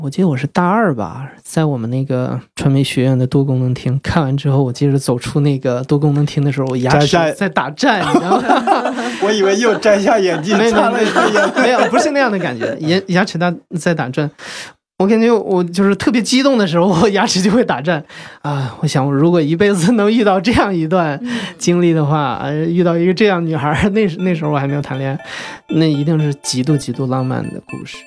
我记得我是大2吧，在我们那个传媒学院的多功能厅看完之后，我记得走出那个多功能厅的时候，我牙齿在打颤，你知道吗？ 我以为又摘下眼镜擦了一个眼， 没有，不是那样的感觉，牙齿在打颤。我感觉我就是特别激动的时候，我牙齿就会打颤啊！我想，我如果一辈子能遇到这样一段经历的话，遇到一个这样女孩，那时候我还没有谈恋爱，那一定是极度极度浪漫的故事。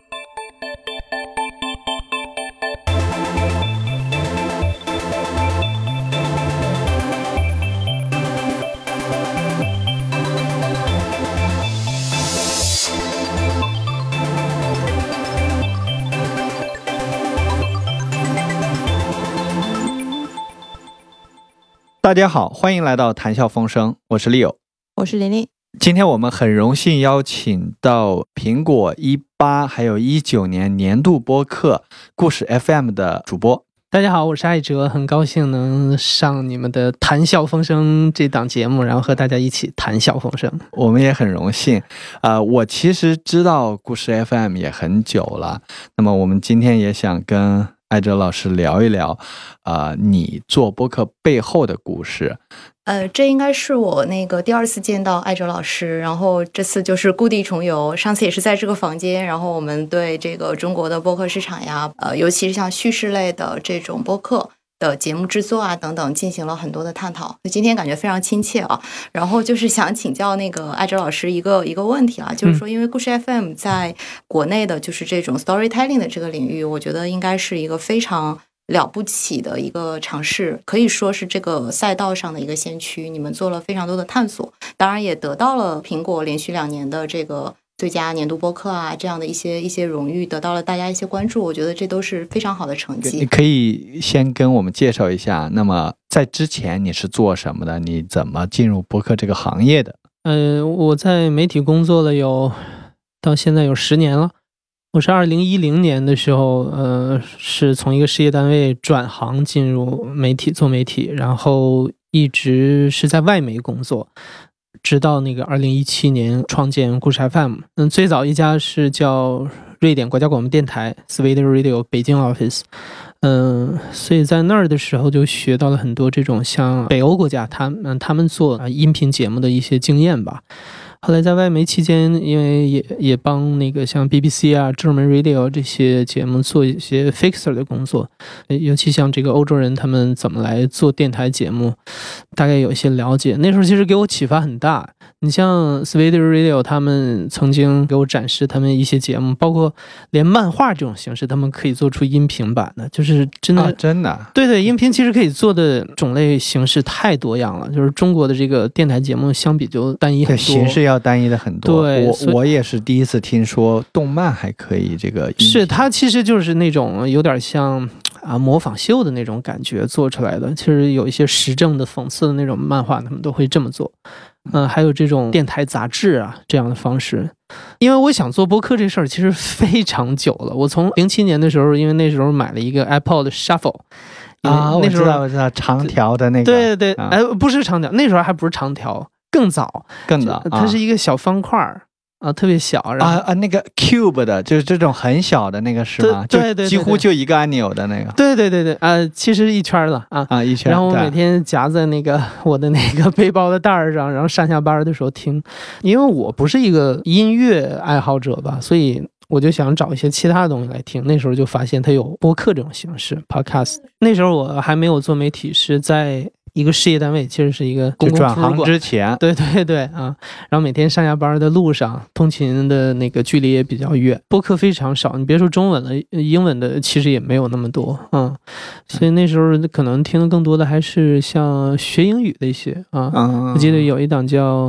大家好，欢迎来到谈笑风生，我是 Leo， 我是玲玲。 今天我们很荣幸邀请到苹果18还有19年年度播客故事 FM 的主播。 大家好，我是艾哲，很高兴能上你们的谈笑风生这档节目，然后和大家一起谈笑风生。 我们也很荣幸。我其实知道故事 FM 也很久了，那么我们今天也想跟艾哲老师聊一聊你做播客背后的故事。 这应该是我那个第2次见到艾哲老师，然后这次就是故地重游，上次也是在这个房间，然后我们对这个中国的播客市场呀，尤其是像叙事类的这种播客的节目制作啊等等进行了很多的探讨，今天感觉非常亲切啊。然后就是想请教那个艾哲老师一个问题啊，就是说因为故事 FM 在国内的就是这种 storytelling 的这个领域，我觉得应该是一个非常了不起的一个尝试，可以说是这个赛道上的一个先驱。你们做了非常多的探索，当然也得到了苹果连续2年的这个最佳年度播客啊这样的一些荣誉，得到了大家一些关注，我觉得这都是非常好的成绩。 你可以先跟我们介绍一下，那么在之前你是做什么的？你怎么进入播客这个行业的？ 我在媒体工作了到现在有10年了。我是2010年的时候，是从一个事业单位转行进入媒体做媒体，然后一直是在外媒工作，直到那个2017年创建故事 FM。最早一家是叫瑞典国家广播电台 Sweden Radio 北京 office。所以在那儿的时候就学到了很多这种像北欧国家他们做音频节目的一些经验吧。后来在外媒期间，因为也帮那个像 BBC 啊、German Radio 这些节目做一些 fixer 的工作，尤其像这个欧洲人他们怎么来做电台节目，大概有一些了解。那时候其实给我启发很大。你像 Sweden Radio 他们曾经给我展示他们一些节目，包括连漫画这种形式他们可以做出音频版的，就是真的真的对，音频其实可以做的种类形式太多样了，就是中国的这个电台节目相比就单一很多， 形式要单一的很多。 对， 我也是第一次听说动漫还可以这个音频， 是它其实就是那种有点像模仿秀的那种感觉做出来的。其实有一些时政的讽刺的那种漫画他们都会这么做。还有这种电台杂志啊这样的方式。因为我想做播客这事儿其实非常久了，我从07年的时候，因为那时候买了一个 iPod Shuffle 那时候我知道长条的那个， 对，不是长条，那时候还不是长条，更早，它是一个小方块特别小， 那个 cube 的，就是这种很小的那个是吗？ 对， 几乎就一个按钮的那个。 对，其实一圈了一圈。 然后我每天夹在那个我的那个背包的带上，然后上下班的时候听。因为我不是一个音乐爱好者吧，所以我就想找一些其他的东西来听。那时候就发现它有播客这种形式 podcast。那时候我还没有做媒体，是在一个事业单位，其实是一个公共转行之前， 对然后每天上下班的路上，通勤的那个距离也比较远，播客非常少，你别说中文了，英文的其实也没有那么多所以那时候可能听的更多的还是像学英语的一些我记得有一档叫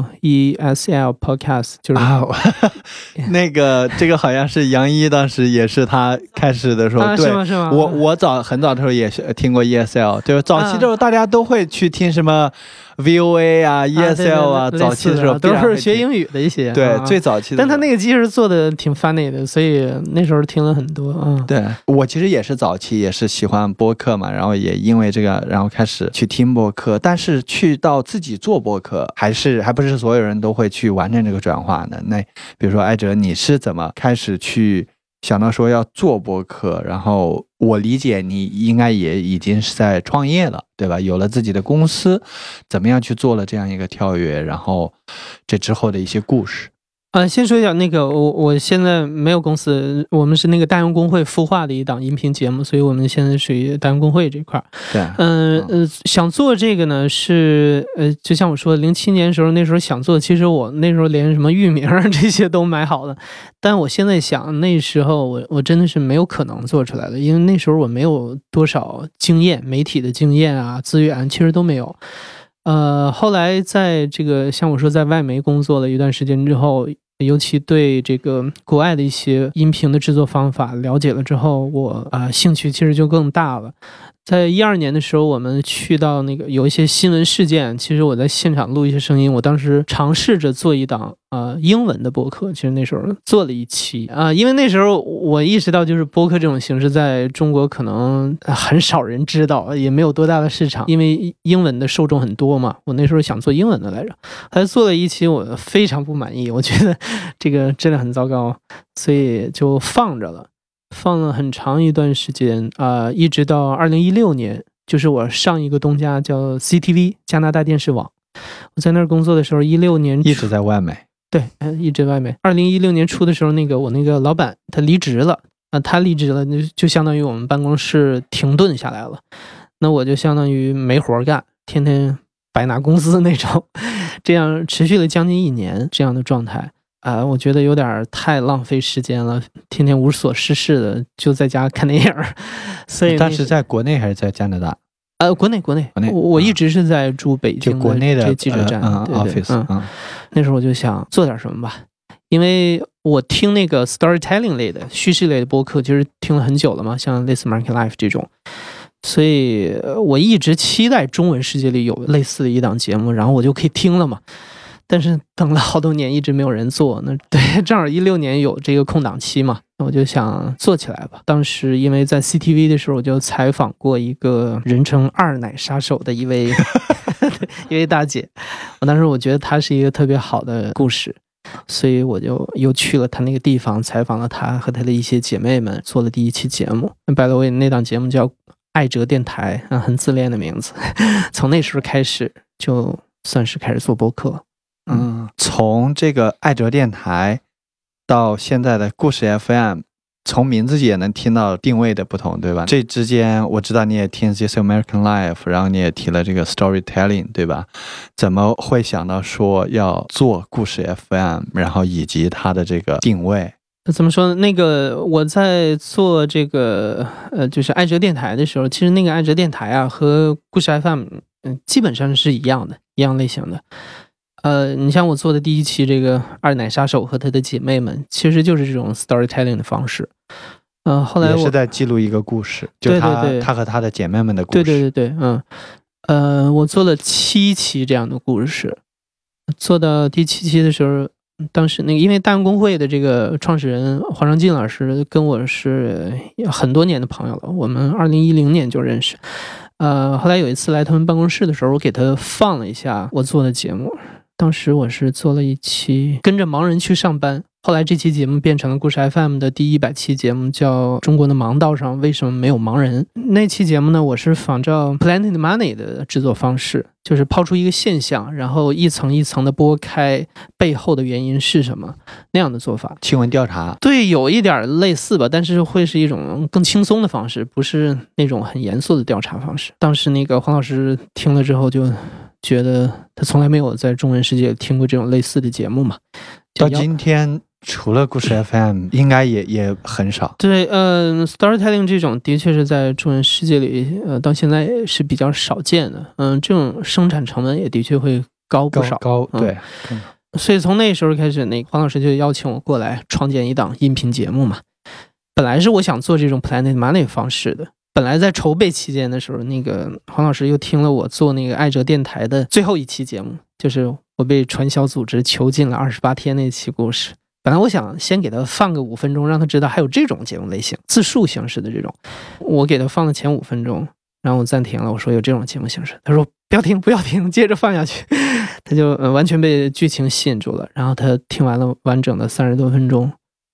ESL podcast， 就是那个这个好像是杨一当时也是他开始的时候，对， 是吗？ 我很早的时候也是听过 ESL， 就是早期的时候大家都会去听什么 VOA 啊 ESL 对早期的时候都是学英语的一些， 对，最早期的。 但他那个其实做的挺 funny 的，所以那时候听了很多对，我其实也是早期也是喜欢播客嘛，然后也因为这个然后开始去听播客，但是去到自己做播客还不是所有人都会去完成这个转化的。那比如说艾哲，你是怎么开始去想到说要做播客，然后我理解你应该也已经是在创业了，对吧？有了自己的公司，怎么样去做了这样一个跳跃，然后这之后的一些故事。 先说一下那个，我现在没有公司，我们是那个大洋公会孵化的一档音频节目，所以我们现在属于大洋公会这块。 对， 想做这个呢是就像我说，07年的时候，那时候想做，其实我那时候连什么域名这些都买好了，但我现在想，那时候我真的是没有可能做出来的，因为那时候我没有多少经验，媒体的经验啊，资源其实都没有。后来在这个像我说在外媒工作了一段时间之后，尤其对这个国外的一些音频的制作方法了解了之后，我兴趣其实就更大了。在12年的时候，我们去到那个有一些新闻事件，其实我在现场录一些声音。我当时尝试着做一档英文的播客，其实那时候做了一期因为那时候我意识到，就是播客这种形式在中国可能很少人知道，也没有多大的市场，因为英文的受众很多嘛。我那时候想做英文的来着，还做了一期，我非常不满意，我觉得这个质量很糟糕，所以就放着了。放了很长一段时间一直到2016年，就是我上一个东家叫 CTV 加拿大电视网，我在那儿工作的时候，16年一直在外媒。 对，一直外媒。2016年初的时候，我那个老板他离职了他离职了，就相当于我们办公室停顿下来了，那我就相当于没活干，天天白拿工资那种，这样持续了将近1年这样的状态。我觉得有点太浪费时间了，天天无所事事的就在家看电影。所以， 但是在国内还是在加拿大？ 国内，我一直是在住北京的， 就国内的记者站 office。 那时候我就想做点什么吧，因为我听那个 storytelling 类的叙事类的播客，其实听了很久了嘛，像类似 Market Life 这种。所以我一直期待中文世界里有类似的一档节目，然后我就可以听了嘛。但是等了好多年一直没有人做，那对，正好16年有这个空档期嘛，那我就想做起来吧。当时因为在 CTV 的时候，我就采访过一个人称二奶杀手的一位大姐，当时我觉得她是一个特别好的故事，所以我就又去了她那个地方，采访了她和她的一些姐妹们，做了第1期节目。by the way， 那档节目叫艾哲电台很自恋的名字。从那时候开始就算是开始做播客。 从这个艾哲电台到现在的故事 FM， 从名字也能听到定位的不同，对吧？这之间我知道你也听 This American Life， 然后你也提了这个 storytelling， 对吧？怎么会想到说要做故事 FM， 然后以及它的这个定位？ 怎么说呢？那个我在做这个就是艾哲电台的时候，其实那个艾哲电台和故事 FM 基本上是一样类型的。你像我做的第1期这个二奶杀手和他的姐妹们，其实就是这种 storytelling 的方式。后来我也是在记录一个故事，就他和他的姐妹们的故事。 对，我做了7期这样的故事，做到第7期的时候，当时因为大洋公会的这个创始人黄尚进老师跟我是很多年的朋友了，我们2010年就认识。后来有一次来他们办公室的时候，我给他放了一下我做的节目。当时我是做了一期跟着盲人去上班，后来这期节目变成了故事 FM 的第100期节目，叫中国的盲道上为什么没有盲人。那期节目呢，我是仿照 Planet Money 的制作方式，就是抛出一个现象，然后一层一层的剥开背后的原因是什么，那样的做法。 新闻调查。对， 有一点类似吧，但是会是一种更轻松的方式，不是那种很严肃的调查方式。当时那个黄老师听了之后就觉得他从来没有在中文世界听过这种类似的节目嘛。 到今天除了故事 FM 应该也很少。 对，storytelling 这种的确是在中文世界里到现在也是比较少见的。这种生产成本也的确会高不少。 对。 所以从那时候开始，黄老师就邀请我过来创建一档音频节目嘛。本来是我想做这种 Planet Money 方式的。本来在筹备期间的时候，黄老师又听了我做那个艾哲电台的最后1期节目，就是我被传销组织囚禁了28天那期故事。本来我想先给他放个5分钟，让他知道还有这种节目类型，自述形式的这种。我给他放了前5分钟，然后我暂停了，我说有这种节目形式，他说不要停，接着放下去。他就完全被剧情吸引住了，然后他听完了完整的30多分钟，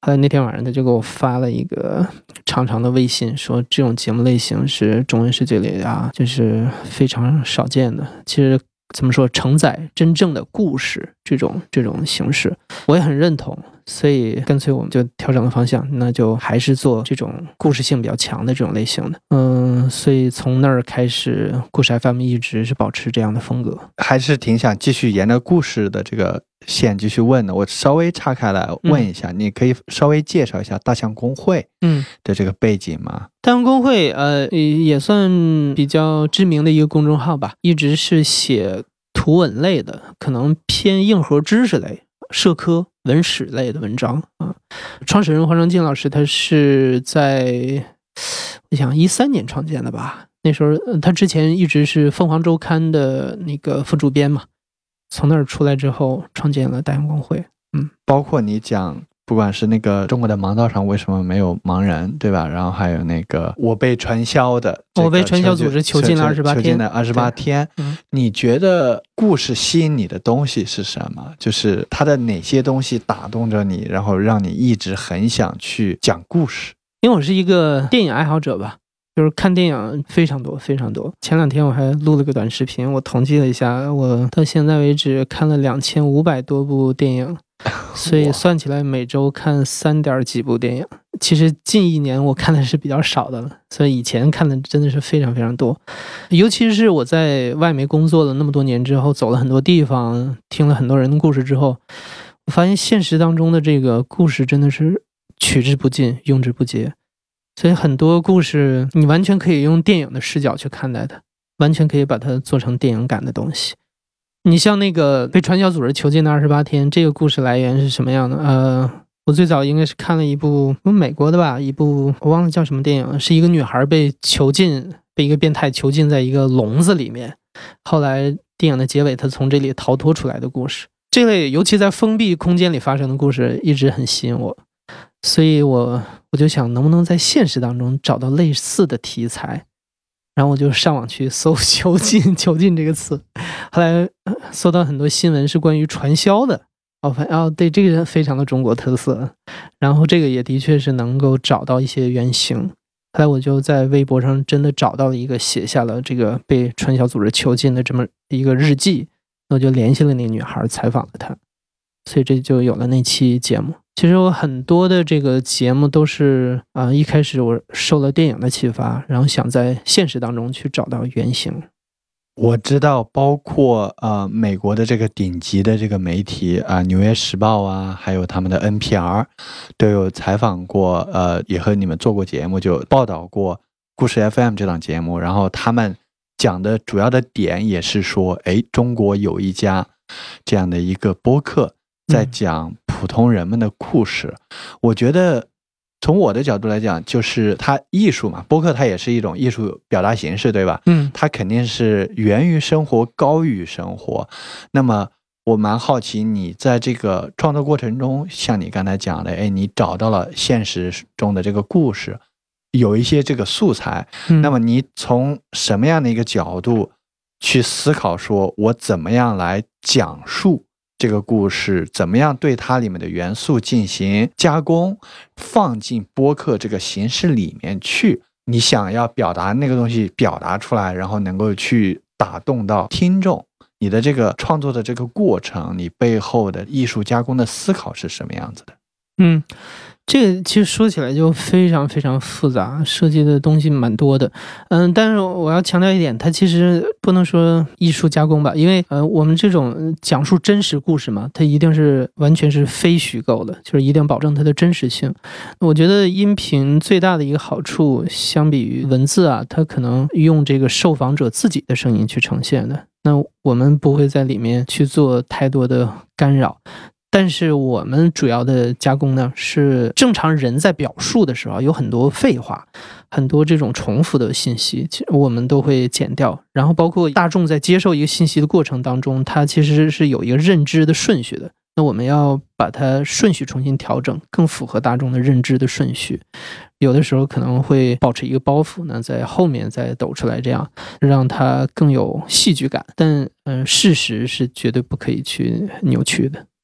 后来那天晚上他就给我发了一个长长的微信，说这种节目类型是中文世界里啊，就是非常少见的。其实怎么说，承载真正的故事这种形式，我也很认同。所以干脆我们就调整了方向，那就还是做这种故事性比较强的这种类型的。所以从那儿开始，故事 FM 一直是保持这样的风格。 还是挺想继续沿着故事的这个线继续问的。我稍微岔开来问一下，你可以稍微介绍一下大象公会的这个背景吗？ 大象公会也算比较知名的一个公众号吧，一直是写图文类的，可能偏硬核知识类、社科文史类的文章啊。创始人黄成进老师他是在我想13年创建的吧，那时候他之前一直是凤凰周刊的那个副主编嘛，从那儿出来之后创建了大象公会。 包括你讲不管是那个中国的盲道上为什么没有盲人，对吧？然后还有那个我被传销的， 我被传销组织囚禁了28天， 囚禁了28天。你觉得故事吸引你的东西是什么？就是它的哪些东西打动着你，然后让你一直很想去讲故事？ 因为我是一个电影爱好者吧，就是看电影非常多非常多。前2天我还录了个短视频，我统计了一下，我到现在为止看了2500多部电影，所以算起来每周看3点几部电影。其实近1年我看的是比较少的了，所以以前看的真的是非常非常多。尤其是我在外媒工作了那么多年之后，走了很多地方，听了很多人的故事之后，我发现现实当中的这个故事真的是取之不尽，用之不竭。所以很多故事你完全可以用电影的视角去看待它，完全可以把它做成电影感的东西。你像那个被传销组织囚禁的28天，这个故事来源是什么样的？我最早应该是看了一部美国的吧，一部我忘了叫什么电影，是一个女孩被一个变态囚禁在一个笼子里面，后来电影的结尾她从这里逃脱出来的故事。这类尤其在封闭空间里发生的故事一直很吸引我，所以我就想能不能在现实当中找到类似的题材，然后我就上网去搜囚禁这个词，后来搜到很多新闻是关于传销的，对，这个非常的中国特色，然后这个也的确是能够找到一些原型。后来我就在微博上真的找到了一个写下了这个被传销组织囚禁的这么一个日记，我就联系了那个女孩，采访了她，所以这就有了那期节目。其实我很多的这个节目都是一开始我受了电影的启发，然后想在现实当中去找到原型。 我知道包括美国的这个顶级的这个媒体纽约时报啊，还有他们的 NPR 都有采访过，也和你们做过节目，就报道过故事 FM 这档节目，然后他们讲的主要的点也是说，中国有一家这样的一个播客在讲普通人们的故事。我觉得从我的角度来讲，就是它艺术嘛，播客它也是一种艺术表达形式，对吧？它肯定是源于生活，高于生活。那么我蛮好奇，你在这个创作过程中，像你刚才讲的，你找到了现实中的这个故事，有一些这个素材，那么你从什么样的一个角度去思考，说我怎么样来讲述这个故事，怎么样对它里面的元素进行加工，放进播客这个形式里面去，你想要表达那个东西表达出来，然后能够去打动到听众，你的这个创作的这个过程，你背后的艺术加工的思考是什么样子的？ 这个其实说起来就非常非常复杂，涉及的东西蛮多的。但是我要强调一点，它其实不能说艺术加工吧，因为我们这种讲述真实故事嘛，它一定是完全是非虚构的，就是一定保证它的真实性。我觉得音频最大的一个好处，相比于文字啊，它可能用这个受访者自己的声音去呈现的，那我们不会在里面去做太多的干扰。但是我们主要的加工呢，是正常人在表述的时候有很多废话，很多这种重复的信息，我们都会剪掉。然后包括大众在接受一个信息的过程当中，它其实是有一个认知的顺序的，那我们要把它顺序重新调整，更符合大众的认知的顺序。有的时候可能会保持一个包袱呢，在后面再抖出来，这样让它更有戏剧感。但事实是绝对不可以去扭曲的。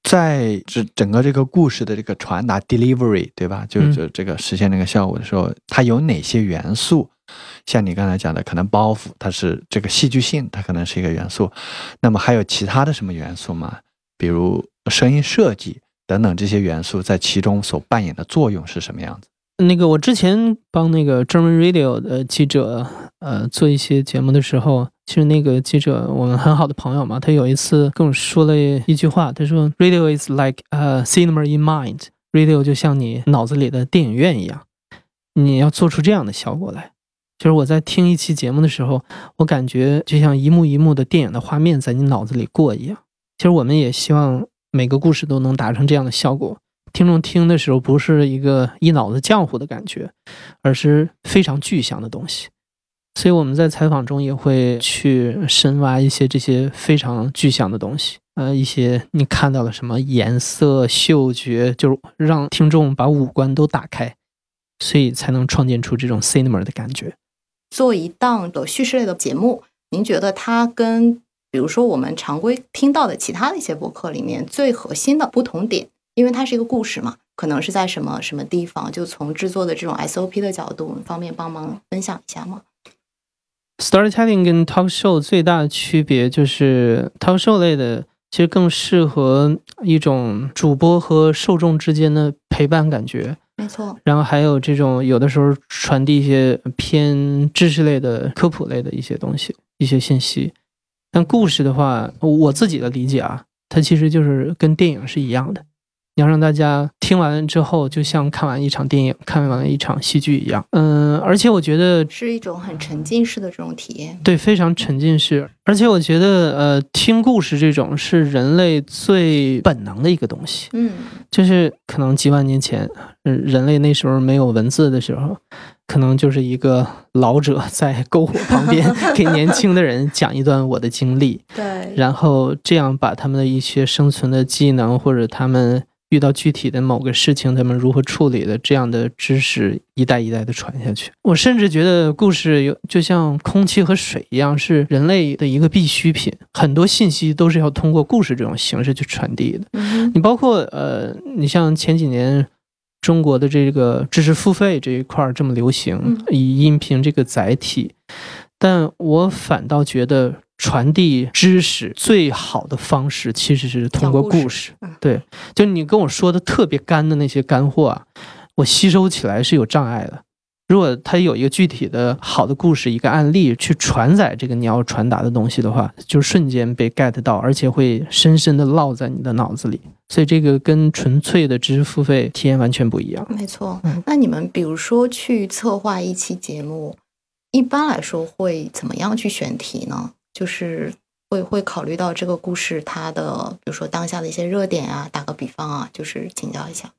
在整个这个故事的这个传达 delivery 对吧，就这个实现那个效果的时候，它有哪些元素？像你刚才讲的，可能包袱它是这个戏剧性，它可能是一个元素，那么还有其他的什么元素吗？比如声音设计等等，这些元素在其中所扮演的作用是什么样子？ 那个我之前帮那个 German Radio 的记者做一些节目的时候，其实那个记者我们很好的朋友嘛，他有一次跟我说了一句话，他说 Radio is like a cinema in mind， Radio 就像你脑子里的电影院一样，你要做出这样的效果来。就是我在听一期节目的时候，我感觉就像一幕一幕的电影的画面在你脑子里过一样。其实我们也希望每个故事都能达成这样的效果，听众听的时候不是一个一脑子浆糊的感觉，而是非常具象的东西。所以我们在采访中也会去深挖一些这些非常具象的东西，一些你看到了什么颜色、嗅觉，就是让听众把五官都打开，所以才能创建出这种 cinema 的感觉。 做一档的叙事类的节目，您觉得它跟比如说我们常规听到的其他的一些播客里面最核心的不同点，因为它是一个故事嘛，可能是在什么地方，就从制作的这种 SOP 的角度，方便帮忙分享一下吗？ Storytelling 跟 talk show 最大的区别就是 talk show 类的其实更适合一种主播和受众之间的陪伴感觉， 没错。 然后还有这种有的时候传递一些偏知识类的科普类的一些东西，一些信息。但故事的话，我自己的理解啊，它其实就是跟电影是一样的，你要让大家听完之后就像看完一场电影，看完一场戏剧一样。而且我觉得是一种很沉浸式的这种体验。 对，非常沉浸式。而且我觉得听故事这种是人类最本能的一个东西。就是可能几万年前人类那时候没有文字的时候，可能就是一个老者在篝火旁边给年轻的人讲一段我的经历， 对， 然后这样把他们的一些生存的技能，或者他们遇到具体的某个事情他们如何处理的这样的知识一代一代的传下去。我甚至觉得故事就像空气和水一样，是人类的一个必需品，很多信息都是要通过故事这种形式去传递的。你包括你像前几年中国的这个知识付费这一块这么流行，以音频这个载体，但我反倒觉得传递知识最好的方式其实是通过故事。对，就你跟我说的特别干的那些干货啊，我吸收起来是有障碍的。如果它有一个具体的好的故事，一个案例去传载这个你要传达的东西的话，就瞬间被 get 到，而且会深深的烙在你的脑子里。所以这个跟纯粹的知识付费体验完全不一样。 没错。那你们比如说去策划一期节目，一般来说会怎么样去选题呢？就是会考虑到这个故事它的比如说当下的一些热点啊，打个比方啊，就是请教一下。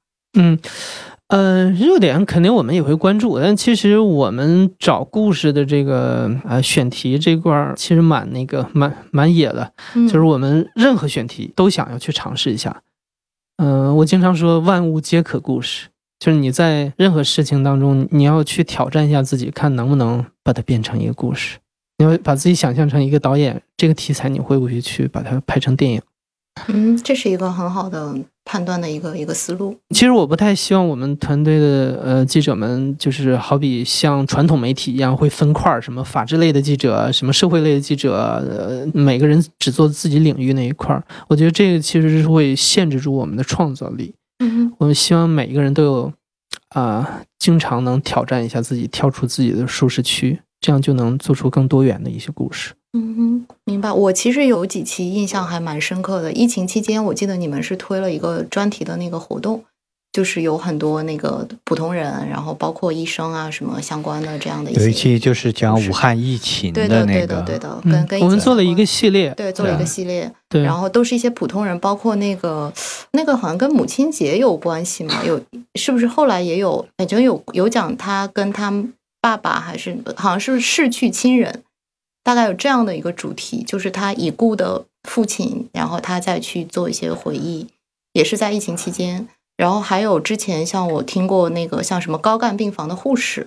热点肯定我们也会关注，但其实我们找故事的这个选题这块其实蛮野的，就是我们任何选题都想要去尝试一下。我经常说万物皆可故事，就是你在任何事情当中你要去挑战一下自己，看能不能把它变成一个故事。你要把自己想象成一个导演，这个题材你会不会去把它拍成电影？ 这是一个很好的判断的一个思路。 其实我不太希望我们团队的记者们就是好比像传统媒体一样会分块，什么法制类的记者，什么社会类的记者，每个人只做自己领域那一块。我觉得这个其实是会限制住我们的创造力。我们希望每一个人都有经常能挑战一下自己，跳出自己的舒适区，这样就能做出更多元的一些故事。 明白。我其实有几期印象还蛮深刻的。疫情期间，我记得你们是推了一个专题的那个活动，就是有很多那个普通人，然后包括医生啊什么相关的这样的一些。 有一期就是讲武汉疫情的那个， 对的，跟我们做了一个系列， 对，做了一个系列， 对， 然后都是一些普通人，包括那个好像跟母亲节有关系嘛，是不是后来也有，反正有讲他跟他爸爸还是好像是逝去亲人。大概有这样的一个主题，就是他已故的父亲，然后他再去做一些回忆，也是在疫情期间。然后还有之前像我听过那个像什么高干病房的护士，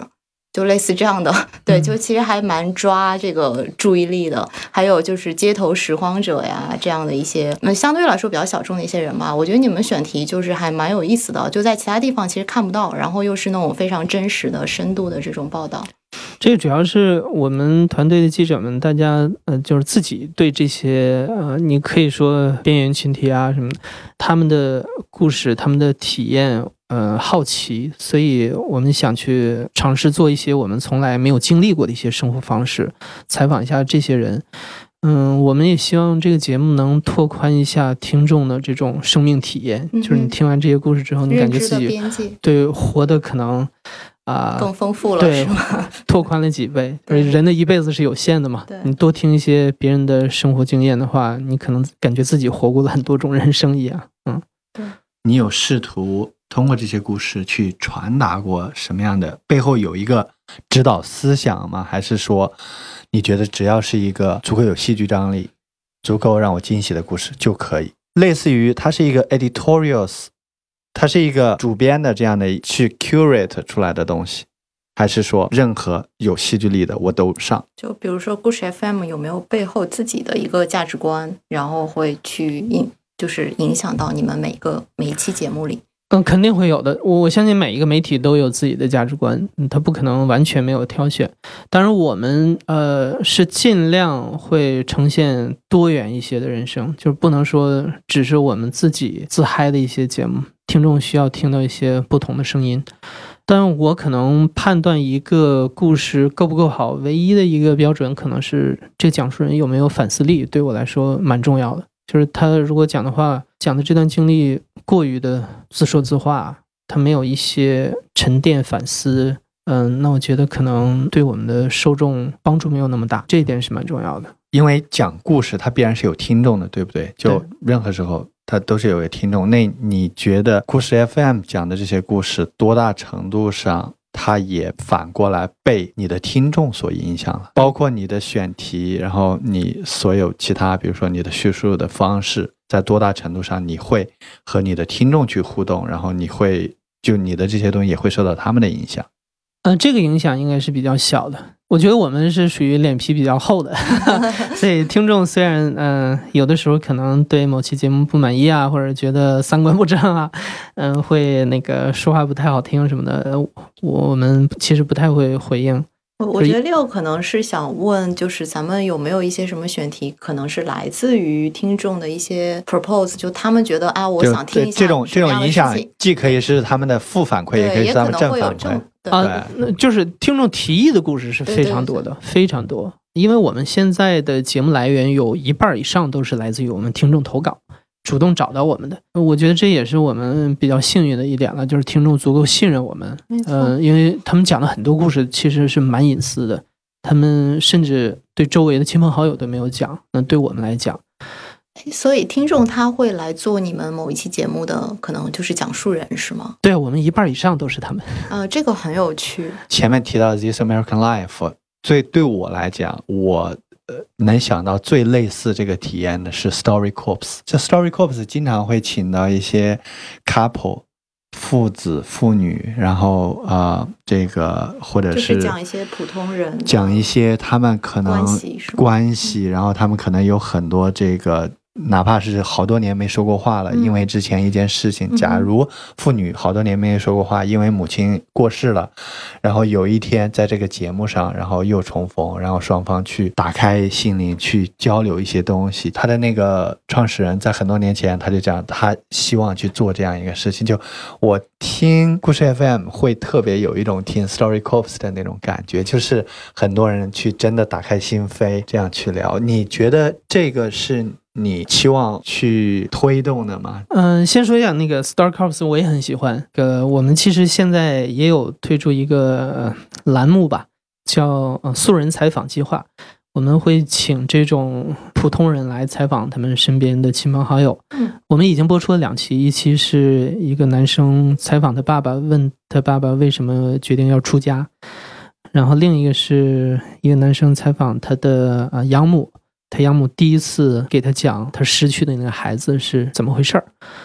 就类似这样的，对，就其实还蛮抓这个注意力的。还有就是街头拾荒者呀，这样的一些，相对来说比较小众的一些人吧。我觉得你们选题就是还蛮有意思的，就在其他地方其实看不到，然后又是那种非常真实的、深度的这种报道。 这个主要是我们团队的记者们，大家就是自己对这些你可以说边缘群体啊什么，他们的故事、他们的体验。好奇，所以我们想去尝试做一些我们从来没有经历过的一些生活方式，采访一下这些人。我们也希望这个节目能拓宽一下听众的这种生命体验，就是你听完这些故事之后，你感觉自己对活的可能更丰富了， 对， 是吗？ 拓宽了几倍。人的一辈子是有限的嘛，你多听一些别人的生活经验的话，你可能感觉自己活过了很多种人生一样。 对。 你有试图通过这些故事去传达过什么样的，背后有一个指导思想吗？还是说你觉得只要是一个足够有戏剧张力、足够让我惊喜的故事就可以？类似于它是一个 editorials， 它是一个主编的这样的去 curate 出来的东西，还是说任何有戏剧力的我都上？ 就比如说故事 FM 有没有背后自己的一个价值观，然后会去就是影响到你们每一期节目里？ 肯定会有的。我相信每一个媒体都有自己的价值观，它不可能完全没有挑选。当然，我们是尽量会呈现多元一些的人生，就是不能说只是我们自己自嗨的一些节目，听众需要听到一些不同的声音。但我可能判断一个故事够不够好，唯一的一个标准可能是这个讲述人有没有反思力，对我来说蛮重要的。就是他如果讲的话，讲的这段经历过于的自说自话，他没有一些沉淀反思，那我觉得可能对我们的受众帮助没有那么大，这一点是蛮重要的。 因为讲故事它必然是有听众的，对不对？就任何时候它都是有个听众。那你觉得故事 FM 讲的这些故事多大程度上它也反过来被你的听众所影响了，包括你的选题，然后你所有其他比如说你的叙述的方式，在多大程度上你会和你的听众去互动，然后你的这些东西也会受到他们的影响？ 这个影响应该是比较小的。我觉得我们是属于脸皮比较厚的所以听众虽然有的时候可能对某期节目不满意啊，或者觉得三观不正啊，会那个说话不太好听什么的，我们其实不太会回应。 我觉得Leo可能是想问，就是咱们有没有一些什么选题可能是来自于听众的一些 propose， 就他们觉得我想听一下这种影响，既可以是他们的负反馈，也可以是他们正反馈。 就是听众提议的故事是非常多的，非常多。因为我们现在的节目来源有一半以上都是来自于我们听众投稿，主动找到我们的。我觉得这也是我们比较幸运的一点了，就是听众足够信任我们。因为他们讲的很多故事其实是蛮隐私的，他们甚至对周围的亲朋好友都没有讲，那对我们来讲。 所以听众他会来做你们某一期节目的可能就是讲述人是吗？ 对，我们一半以上都是他们。 这个很有趣。前面提到 This American Life， 对我来讲，我能想到最类似这个体验的是 Story Corps。 这 Story Corps 经常会请到一些 couple， 父子父女，然后这个或者是讲一些普通人， 讲一些他们可能关系，然后他们可能有很多这个哪怕是好多年没说过话了，因为之前一件事情，假如父女好多年没说过话，因为母亲过世了，然后有一天在这个节目上，然后又重逢，然后双方去打开心灵去交流一些东西。他的那个创始人在很多年前他就讲他希望去做这样一个事情。就我听故事 FM 会特别有一种听 Story Corps 的那种感觉，就是很多人去真的打开心扉这样去聊。你觉得这个是你期望去推动的吗？ 先说一下那个 Story Corps， 我也很喜欢。我们其实现在也有推出一个栏目吧，叫素人采访计划。我们会请这种普通人来采访他们身边的亲朋好友。我们已经播出了2期，一期是一个男生采访他爸爸，问他爸爸为什么决定要出家，然后另一个是一个男生采访他的养母，他养母第一次给他讲他失去的那个孩子是怎么回事儿。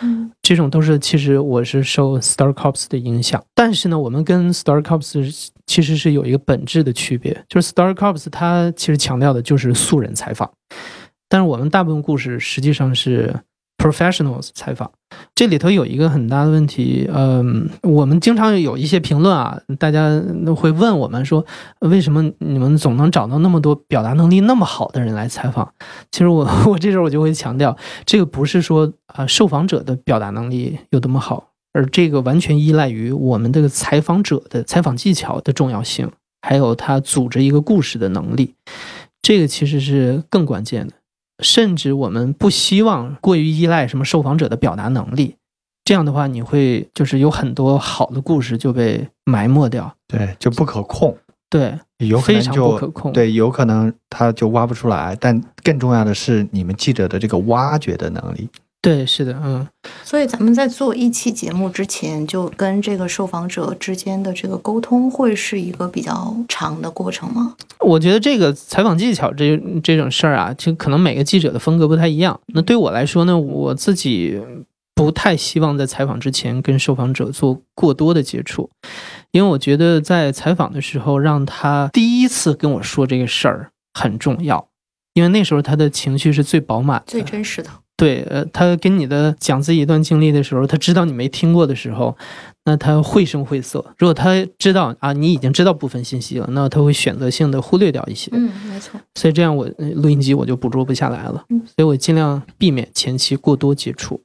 这种都是其实我是受 Story Corps 的影响，但是呢，我们跟 Story Corps 其实是有一个本质的区别，就是 Story Corps 它其实强调的就是素人采访，但是我们大部分故事实际上是 professionals 采访。这里头有一个很大的问题，我们经常有一些评论啊，大家会问我们说，为什么你们总能找到那么多表达能力那么好的人来采访？其实我这时候我就会强调，这个不是说受访者的表达能力有多么好，而这个完全依赖于我们这个采访者的采访技巧的重要性，还有他组织一个故事的能力，这个其实是更关键的。甚至我们不希望过于依赖什么受访者的表达能力，这样的话你会就是有很多好的故事就被埋没掉， 对，就不可控， 对， 有可能非常不可控， 对，有可能他就挖不出来，但更重要的是你们记者的这个挖掘的能力。 对，是的， 所以咱们在做一期节目之前，就跟这个受访者之间的这个沟通，会是一个比较长的过程吗？ 我觉得这个采访技巧这种事儿啊，就可能每个记者的风格不太一样。那对我来说呢，我自己不太希望在采访之前跟受访者做过多的接触，因为我觉得在采访的时候，让他第一次跟我说这个事儿很重要，因为那时候他的情绪是最饱满的、 最真实的。 对，他跟你的讲自己一段经历的时候，他知道你没听过的时候，那他绘声绘色。如果他知道啊，你已经知道部分信息了，那他会选择性的忽略掉一些。 没错。 所以这样我录音机我就捕捉不下来了。所以我尽量避免前期过多接触。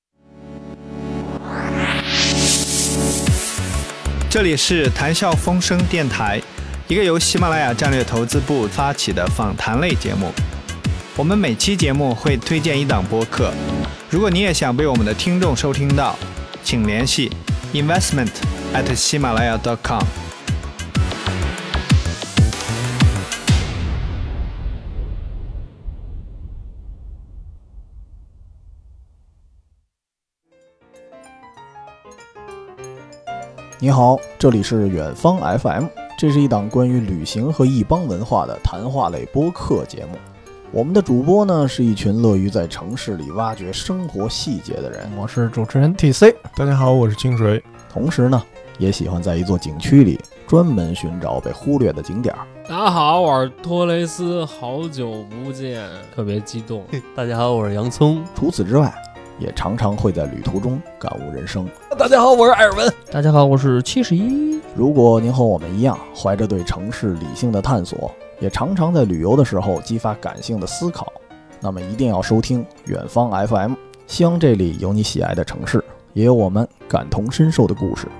这里是谈笑风生电台，一个由喜马拉雅战略投资部发起的访谈类节目。我们每期节目会推荐一档播客，如果你也想被我们的听众收听到，请联系 investment@himalaya.com。 你好，这里是远方 FM， 这是一档关于旅行和异邦文化的谈话类播客节目。我们的主播呢，是一群乐于在城市里挖掘生活细节的人。 我是主持人 TC， 大家好，我是清水。 同时呢，也喜欢在一座景区里专门寻找被忽略的景点。 大家好，我是托雷斯，好久不见，特别激动。 大家好，我是洋葱。 除此之外，也常常会在旅途中感悟人生。 大家好，我是艾尔文。 大家好，我是71。 如果您和我们一样，怀着对城市理性的探索，也常常在旅游的时候激发感性的思考，那么一定要收听远方 FM， 希望这里有你喜爱的城市，也有我们感同身受的故事。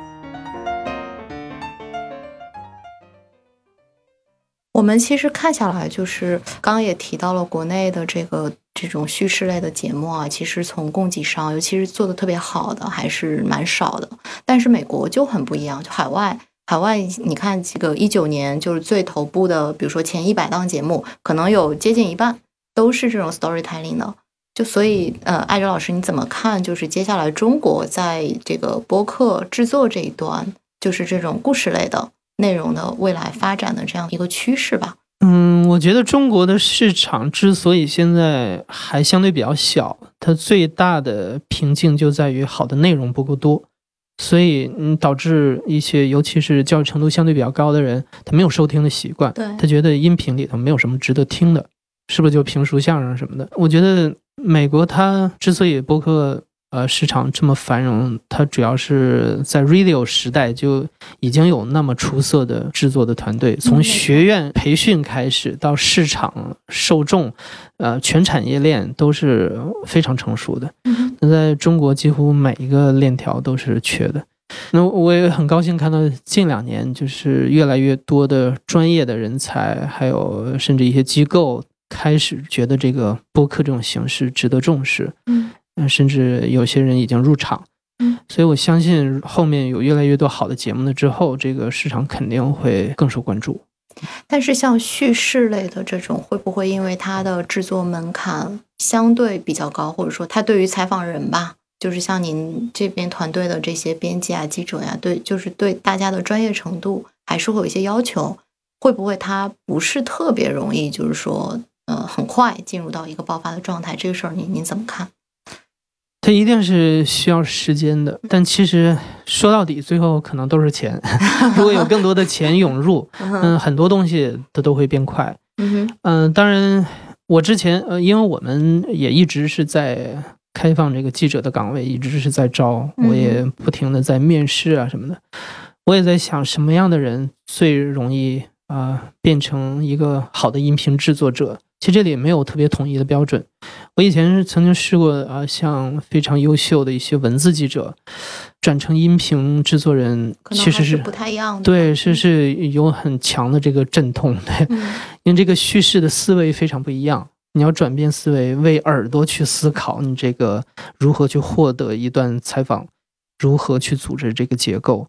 我们其实看下来，就是刚刚也提到了国内的这种叙事类的节目啊，其实从供给上，尤其是做的特别好的还是蛮少的。但是美国就很不一样，就海外你看这个19年就是最头部的，比如说前100档节目，可能有接近一半都是这种 storytelling 的。就所以艾哲老师你怎么看，就是接下来中国在这个播客制作这一端，就是这种故事类的内容的未来发展的这样一个趋势吧？ 我觉得中国的市场之所以现在还相对比较小，它最大的瓶颈就在于好的内容不够多，所以导致一些尤其是教育程度相对比较高的人，他没有收听的习惯，他觉得音频里头没有什么值得听的，是不是就评书相声什么的。我觉得美国它之所以播客市场这么繁荣，它主要是在 radio 时代就已经有那么出色的制作的团队，从学院培训开始到市场受众全产业链都是非常成熟的。那在中国几乎每一个链条都是缺的。那我也很高兴看到近2年就是越来越多的专业的人才，还有甚至一些机构开始觉得这个播客这种形式值得重视，甚至有些人已经入场，所以我相信后面有越来越多好的节目了之后，这个市场肯定会更受关注。 但是像叙事类的这种，会不会因为它的制作门槛相对比较高，或者说它对于采访人吧，就是像您这边团队的这些编辑啊、记者呀，对，就是对大家的专业程度还是会有一些要求，会不会它不是特别容易，就是说很快进入到一个爆发的状态？这个事儿您怎么看？ 它一定是需要时间的，但其实说到底，最后可能都是钱。如果有更多的钱涌入，很多东西它都会变快。当然，我之前因为我们也一直是在开放这个记者的岗位，一直是在招，我也不停的在面试啊什么的。我也在想，什么样的人最容易变成一个好的音频制作者？其实这里也没有特别统一的标准。我以前曾经试过像非常优秀的一些文字记者转成音频制作人，其实是不太一样的。 对，是有很强的这个阵痛，对，因为这个叙事的思维非常不一样。你要转变思维，为耳朵去思考，你这个如何去获得一段采访，如何去组织这个结构，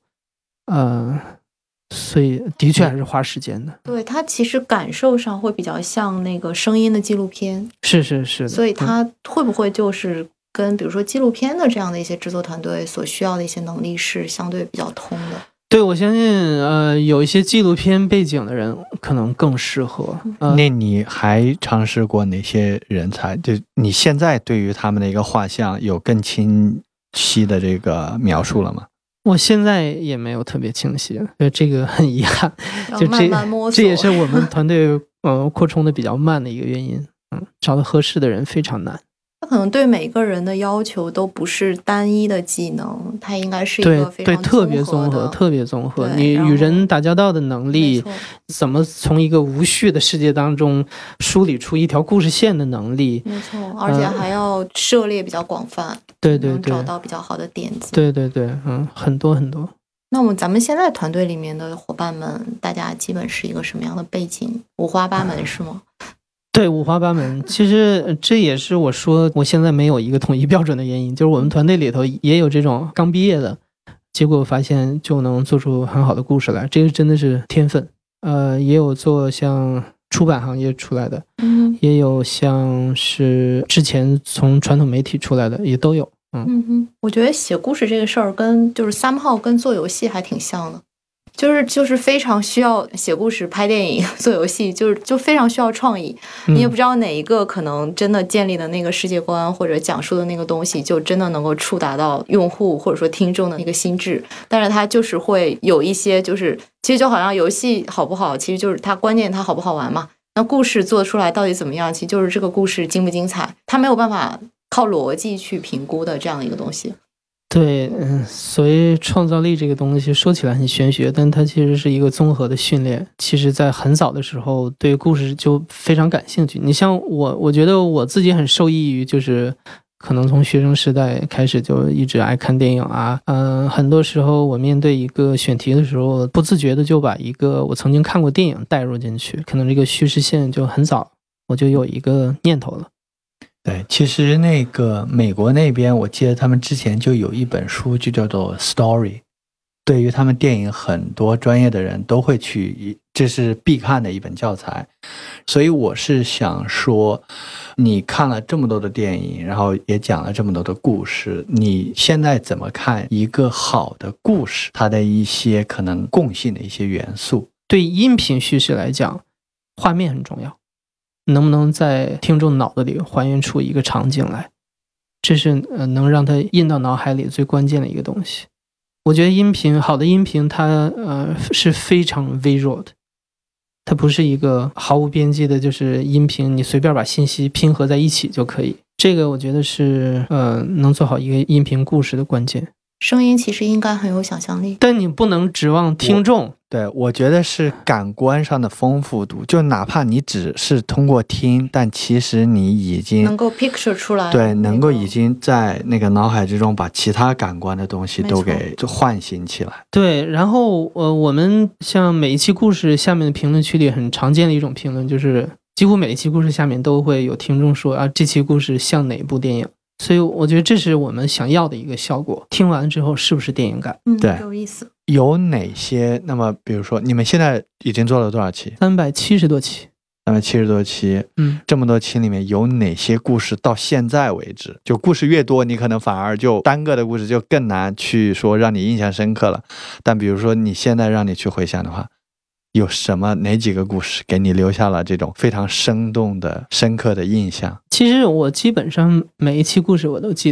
所以的确还是花时间的。 对，它其实感受上会比较像那个声音的纪录片， 是的。 所以它会不会就是跟比如说纪录片的这样的一些制作团队所需要的一些能力是相对比较通的？ 对，我相信有一些纪录片背景的人可能更适合。 那你还尝试过哪些人才？就你现在对于他们的一个画像有更清晰的这个描述了吗？ 我现在也没有特别清晰，这个很遗憾， 就慢慢摸索。 这也是我们团队扩充的比较慢的一个原因。找到合适的人非常难。 他可能对每个人的要求都不是单一的技能，他应该是一个非常特别综合。你与人打交道的能力，怎么从一个无序的世界当中梳理出一条故事线的能力， 没错，而且还要涉猎比较广泛， 对， 找到比较好的点子， 对，很多。 那咱们现在团队里面的伙伴们，大家基本是一个什么样的背景？五花八门是吗？ 对，五花八门。其实这也是我说我现在没有一个统一标准的原因，就是我们团队里头也有这种刚毕业的，结果发现就能做出很好的故事来，这个真的是天分。也有做像出版行业出来的，也有像是之前从传统媒体出来的，也都有。 我觉得写故事这个事儿跟就是3号跟做游戏还挺像的。就是非常需要写故事、拍电影、做游戏，就非常需要创意。你也不知道哪一个可能真的建立的那个世界观或者讲述的那个东西，就真的能够触达到用户或者说听众的一个心智。但是它就是会有一些，就是其实就好像游戏好不好，其实就是它关键它好不好玩嘛。那故事做出来到底怎么样，其实就是这个故事精不精彩，它没有办法靠逻辑去评估的这样的一个东西。 对，所谓创造力这个东西说起来很玄学，但它其实是一个综合的训练。其实在很早的时候对故事就非常感兴趣。你像我觉得我自己很受益于，就是可能从学生时代开始就一直爱看电影啊。很多时候我面对一个选题的时候，不自觉的就把一个我曾经看过电影带入进去，可能这个叙事线就很早我就有一个念头了。 对，其实那个美国那边，我记得他们之前就有一本书，就叫做 Story。对于他们电影，很多专业的人都会去，这是必看的一本教材。所以我是想说，你看了这么多的电影，然后也讲了这么多的故事，你现在怎么看一个好的故事，它的一些可能共性的一些元素？ 对音频叙事来讲，画面很重要。能不能在听众脑子里还原出一个场景来，这是能让它印到脑海里最关键的一个东西。我觉得好的音频它是非常微弱的，它不是一个毫无边际的，就是音频你随便把信息拼合在一起就可以。这个我觉得是能做好一个音频故事的关键。 声音其实应该很有想象力， 但你不能指望听众。 对，我觉得是感官上的丰富度，就哪怕你只是通过听，但其实你已经能够 picture 出来， 对，能够已经在那个脑海之中把其他感官的东西都给就唤醒起来。 对，然后我们像每一期故事下面的评论区里很常见的一种评论，就是几乎每一期故事下面都会有听众说这期故事像哪部电影。所以我觉得这是我们想要的一个效果，听完之后是不是电影感？ 对， 有意思。 有哪些？那么比如说你们现在已经做了多少期 ？370多期。 370多期，这么多期里面有哪些故事到现在为止，就故事越多，你可能反而就单个的故事就更难去说让你印象深刻了。但比如说你现在让你去回想的话，有哪几个故事给你留下了这种非常生动的深刻的印象？ 其实我基本上每一期故事我都记得，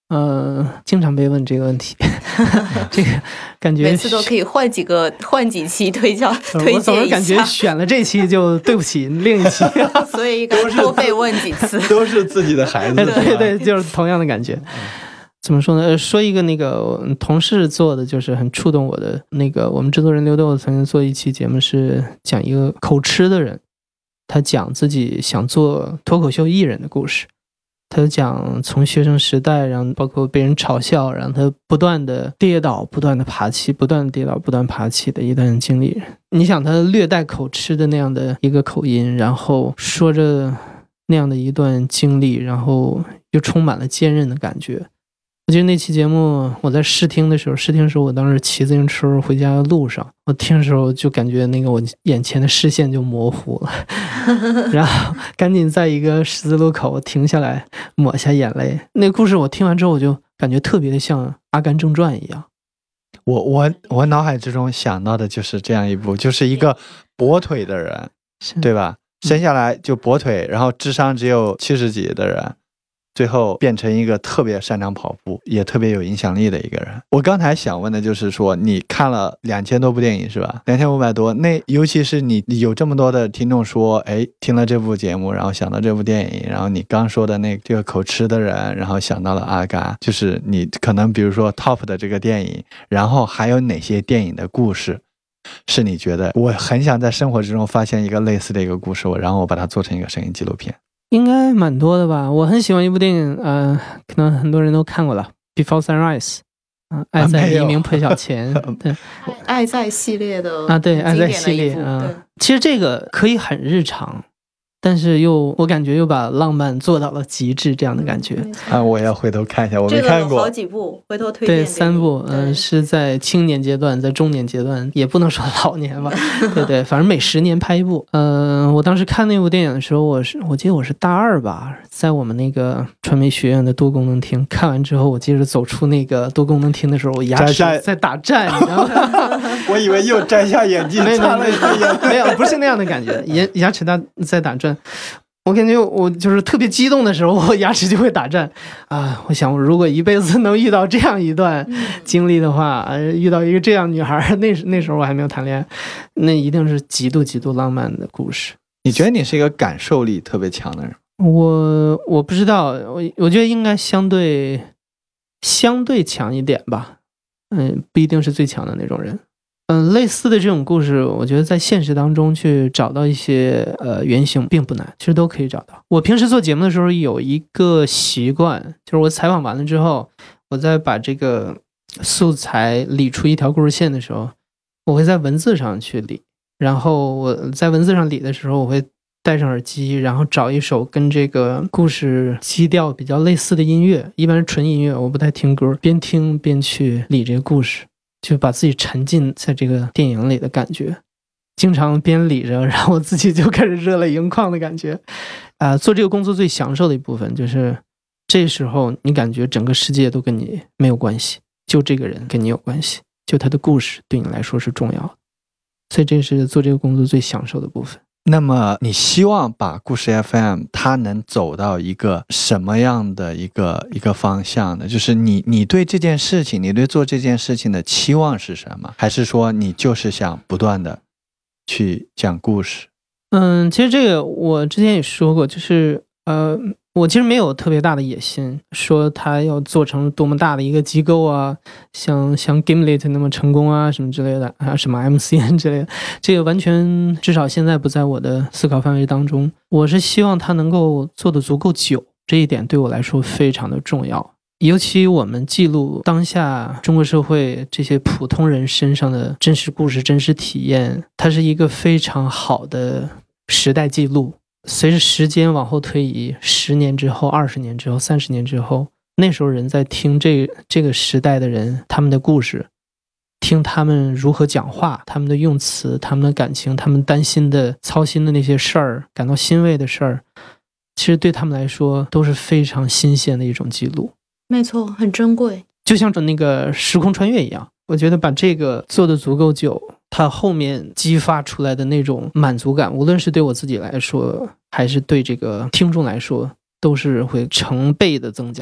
经常被问这个问题，这个感觉每次都可以换几期推荐我总是一下。 感觉选了这期就对不起另一期， 所以应该多被问几次。 都是自己的孩子。 对，就是同样的感觉。怎么说呢？说一个那个同事做的，就是很触动我的那个，我们制作人刘豆曾经做一期节目，是讲一个口吃的人，他讲自己想做脱口秀艺人的故事。他就讲从学生时代，然后包括被人嘲笑，然后他不断的跌倒，不断的爬起，不断的跌倒，不断爬起的一段经历。你想他略带口吃的那样的一个口音，然后说着那样的一段经历，然后又充满了坚韧的感觉。我记得那期节目我在试听的时候，我当时骑自行车回家的路上，我听的时候就感觉那个我眼前的视线就模糊了，然后赶紧在一个十字路口停下来抹下眼泪。那个故事我听完之后，我就感觉特别的像《阿甘正传》一样。 我脑海之中想到的就是这样一部，就是一个跛腿的人，对吧？生下来就跛腿，然后智商只有70几的人，最后变成一个特别擅长跑步也特别有影响力的一个人。我刚才想问的就是说，你看了2000多部电影是吧？2500多，那尤其是你有这么多的听众说，哎，听了这部节目，然后想到这部电影，然后你刚说的这个口吃的人，然后想到了阿甘，就是你可能比如说 top 的这个电影，然后还有哪些电影的故事是你觉得我很想在生活之中发现一个类似的一个故事，然后我把它做成一个声音纪录片？ 应该蛮多的吧。我很喜欢一部电影，可能很多人都看过了， Before Sunrise， 爱在黎明破晓前。对， 爱在系列的对，爱在系列其实这个可以很日常，但是我感觉又把浪漫做到了极致，这样的感觉。 我要回头看一下，我没看过。 这个好几部，回头推荐。 对，3部，是在青年阶段，在中年阶段，也不能说老年吧。对，反正每10年拍一部。我当时看那部电影的时候，我记得我是大2吧，在我们那个传媒学院的多功能厅看完之后，我接着走出那个多功能厅的时候，我牙齿在打颤，你知道吗？ 我以为又摘下眼镜， 没有，不是那样的感觉，牙齿在打颤。我感觉我就是特别激动的时候，我牙齿就会打颤啊！我想，我如果一辈子能遇到这样一段经历的话，遇到一个这样女孩，那时候我还没有谈恋爱，那一定是极度浪漫的故事。 你觉得你是一个感受力特别强的人？ 我不知道，我觉得应该相对强一点吧，不一定是最强的那种人。类似的这种故事，我觉得在现实当中去找到一些原型并不难，其实都可以找到。我平时做节目的时候有一个习惯，就是我采访完了之后，我再把这个素材理出一条故事线的时候，我会在文字上去理，然后我在文字上理的时候，我会戴上耳机，然后找一首跟这个故事基调比较类似的音乐，一般是纯音乐，我不太听歌，边听边去理这个故事，就把自己沉浸在这个电影里的感觉，经常边理着，然后自己就开始热泪盈眶的感觉。做这个工作最享受的一部分就是这时候你感觉整个世界都跟你没有关系，就这个人跟你有关系，就他的故事对你来说是重要的，所以这是做这个工作最享受的部分。 那么你希望把故事 FM 它能走到一个什么样的一个方向呢？就是你对这件事情，你对做这件事情的期望是什么？还是说你就是想不断的去讲故事？ 其实这个我之前也说过，就是我其实没有特别大的野心，说他要做成多么大的一个机构啊，像 Gimlet 那么成功啊，什么之类的啊，什么 MCN 之类的，这个完全至少现在不在我的思考范围当中。我是希望他能够做得足够久，这一点对我来说非常的重要。尤其我们记录当下中国社会这些普通人身上的真实故事、真实体验，它是一个非常好的时代记录。随着时间往后推移，10年之后、20年之后、30年之后，那时候人在听这个时代的人他们的故事，听他们如何讲话，他们的用词，他们的感情，他们担心的、操心的那些事儿，感到欣慰的事儿，其实对他们来说都是非常新鲜的一种记录。 没错，很珍贵， 就像那个时空穿越一样。我觉得把这个做得足够久，它后面激发出来的那种满足感，无论是对我自己来说，还是对这个听众来说，都是会成倍的增加的。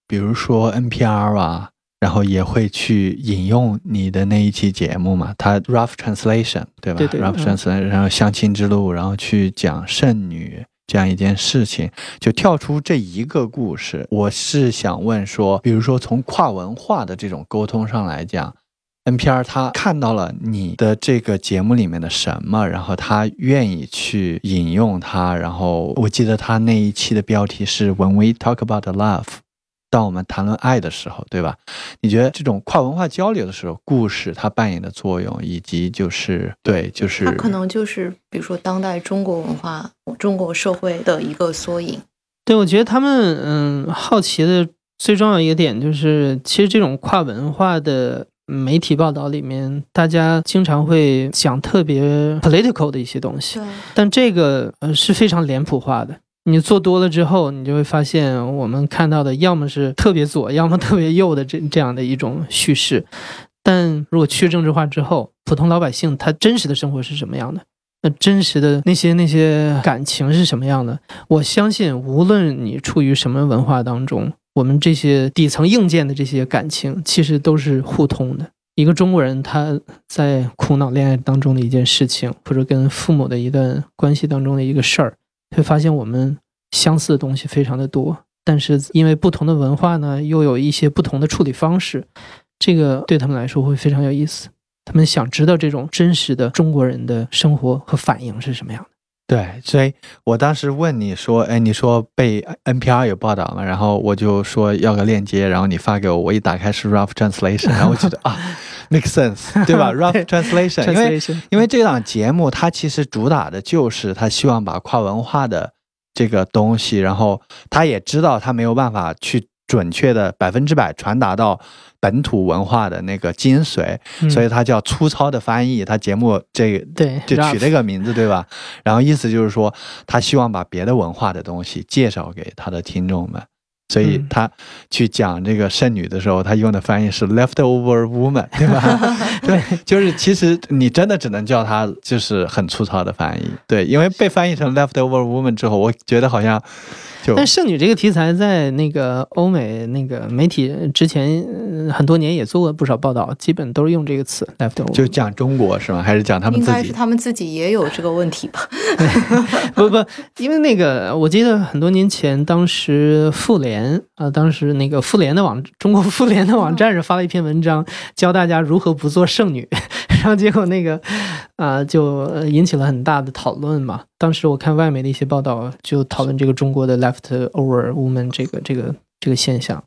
比如说 NPR 啊，然后也会去引用你的那一期节目嘛，它 rough translation 对吧？ 对对 rough translation，然后相亲之路，然后去讲剩女这样一件事情，就跳出这一个故事。我是想问说，比如说从跨文化的这种沟通上来讲，NPR 他看到了你的这个节目里面的什么，然后他愿意去引用它，然后我记得他那一期的标题是 When we talk about love， 当我们谈论爱的时候，对吧？你觉得这种跨文化交流的时候，故事它扮演的作用，以及就是它可能就是比如说当代中国文化、中国社会的一个缩影。 对，我觉得他们好奇的最重要一个点就是，其实这种跨文化的媒体报道里面，大家经常会讲特别 political 的一些东西，但这个是非常脸谱化的。你做多了之后，你就会发现我们看到的要么是特别左，要么特别右的这样的一种叙事。但如果去政治化之后，普通老百姓他真实的生活是什么样的？那真实的那些感情是什么样的？我相信，无论你处于什么文化当中，我们这些底层硬件的这些感情，其实都是互通的。一个中国人他在苦恼恋爱当中的一件事情，或者跟父母的一段关系当中的一个事儿，会发现我们相似的东西非常的多，但是因为不同的文化呢，又有一些不同的处理方式，这个对他们来说会非常有意思。他们想知道这种真实的中国人的生活和反应是什么样的。 对，所以我当时问你说，你说被 NPR 有报道嘛，然后我就说要个链接，然后你发给我，我一打开是 rough translation， 然后我觉得make sense， 对吧？rough translation， 因为这档节目它其实主打的就是他希望把跨文化的这个东西，然后他也知道他没有办法去准确的100%传达到本土文化的那个精髓，所以它叫粗糙的翻译。它节目这个对就取这个名字，对吧？然后意思就是说，他希望把别的文化的东西介绍给他的听众们。所以他去讲这个剩女的时候，他用的翻译是 leftover woman， 对吧？对，就是其实你真的只能叫他就是很粗糙的翻译，对，因为被翻译成 leftover woman 之后，我觉得好像但剩女这个题材在那个欧美那个媒体之前很多年也做过不少报道，基本都是用这个词 leftover。 就讲中国是吗？还是讲他们自己？ 应该是他们自己也有这个问题吧？ 不，因为那个我记得很多年前，当时妇联当时那个中国妇联的网站上发了一篇文章，教大家如何不做剩女，然后结果那个就引起了很大的讨论嘛。当时我看外媒的一些报道，就讨论这个中国的 leftover woman 这个现象。